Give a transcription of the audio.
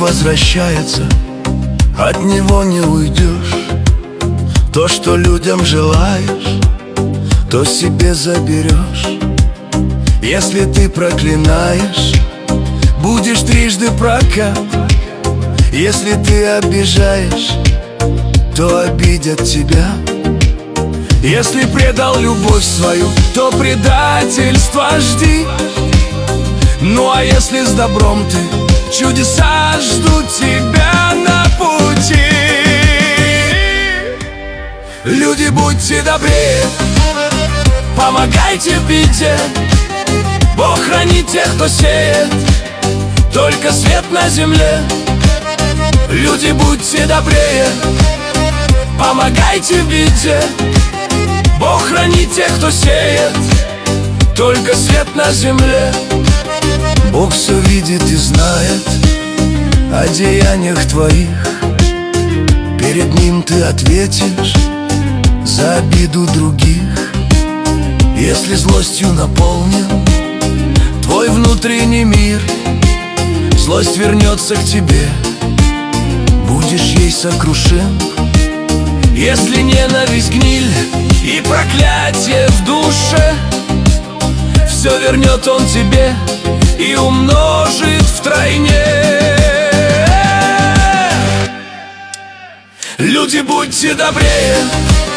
возвращается, от него не уйдешь. То, что людям желаешь, то себе заберешь. Если ты проклинаешь, будешь трижды прокат. Если ты обижаешь, то обидят тебя. Если предал любовь свою, то предательство жди. Ну а если с добром ты, чудеса ждут тебя на пути. Люди, будьте добрее, помогайте в беде. Бог хранит тех, кто сеет только свет на земле. Люди, будьте добрее, помогайте в беде. Бог хранит тех, кто сеет только свет на земле. Бог все видит и знает о деяниях твоих. Перед Ним ты ответишь за обиду других. Если злостью наполнен твой внутренний мир, злость вернется к тебе, будешь ей сокрушен. Если ненависть, гниль и проклятие в душе, все вернет Он тебе и умножит втройне. Люди, будьте добрее,